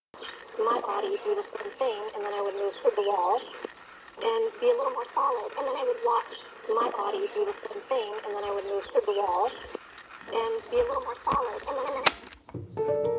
my body do the same thing, and then I would move through the wall and be a little more solid, and then I would watch my body do the same thing, and then I would move through the wall and be a little more solid, and then